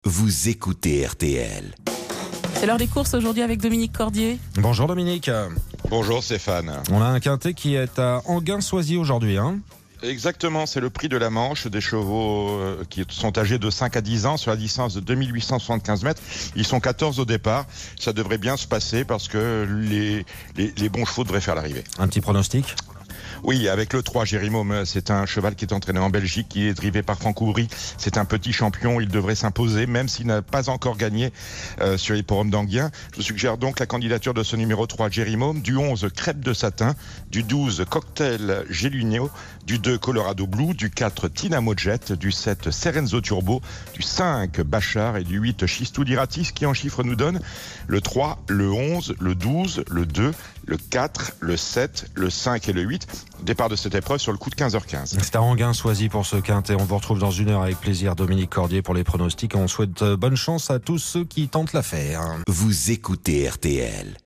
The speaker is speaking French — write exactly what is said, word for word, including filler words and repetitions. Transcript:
Vous écoutez R T L. C'est l'heure des courses aujourd'hui avec Dominique Cordier. Bonjour Dominique. Bonjour Stéphane. On a un quintet qui est à Enghien-Soisy aujourd'hui. Hein Exactement, c'est le prix de la Manche, des chevaux euh, qui sont âgés de cinq à dix ans sur la distance de deux mille huit cent soixante-quinze mètres. Ils sont quatorze au départ. Ça devrait bien se passer parce que les, les, les bons chevaux devraient faire l'arrivée. Un petit pronostic ? Oui, avec le trois, Jérimôme, c'est un cheval qui est entraîné en Belgique, qui est drivé par Franck Ouvry. C'est un petit champion, il devrait s'imposer, même s'il n'a pas encore gagné euh, sur l'hipporome d'Enghien. Je suggère donc la candidature de ce numéro trois, Jérimôme, du onze, Crêpe de Satin, du douze, Cocktail Gélunio, du deux, Colorado Blue, du quatre, Tinamo Jet, du sept, Serenzo Turbo, du cinq, Bachar et du huit, Chistou Diratis, qui en chiffres nous donne le trois, le onze, le douze, le deux, le quatre, le sept, le cinq et le huit. Départ de cette épreuve sur le coup de quinze heures quinze. C'est à Enghien-Soisy pour ce quintet. On vous retrouve dans une heure avec plaisir, Dominique Cordier, pour les pronostics. On souhaite bonne chance à tous ceux qui tentent l'affaire. Vous écoutez R T L.